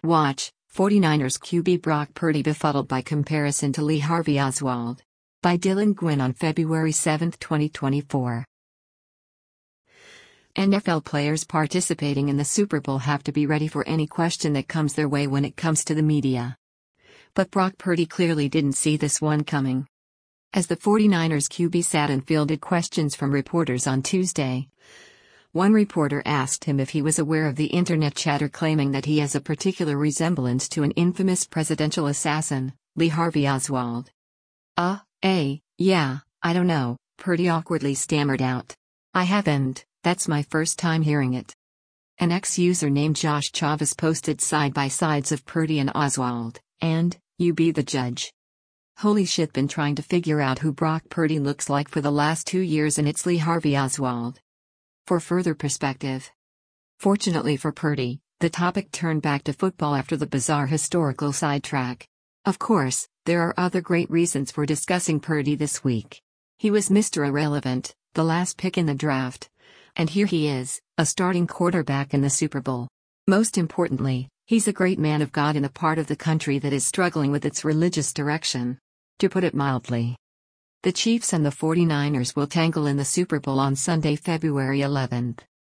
Watch, 49ers QB Brock Purdy befuddled by comparison to Lee Harvey Oswald. By Dylan Gwynn on February 7, 2024. NFL players participating in the Super Bowl have to be ready for any question that comes their way when it comes to the media. But Brock Purdy clearly didn't see this one coming. As the 49ers QB sat and fielded questions from reporters on Tuesday, one reporter asked him if he was aware of the internet chatter claiming that he has a particular resemblance to an infamous presidential assassin, Lee Harvey Oswald. Yeah, I don't know, Purdy awkwardly stammered out. I haven't, that's my first time hearing it. An ex-user named Josh Chavez posted side-by-sides of Purdy and Oswald, and, you be the judge. Holy shit, been trying to figure out who Brock Purdy looks like for the last 2 years and it's Lee Harvey Oswald. For further perspective. Fortunately for Purdy, the topic turned back to football after the bizarre historical sidetrack. Of course, there are other great reasons for discussing Purdy this week. He was Mr. Irrelevant, the last pick in the draft. And here he is, a starting quarterback in the Super Bowl. Most importantly, he's a great man of God in a part of the country that is struggling with its religious direction. To put it mildly. The Chiefs and the 49ers will tangle in the Super Bowl on Sunday, February 11.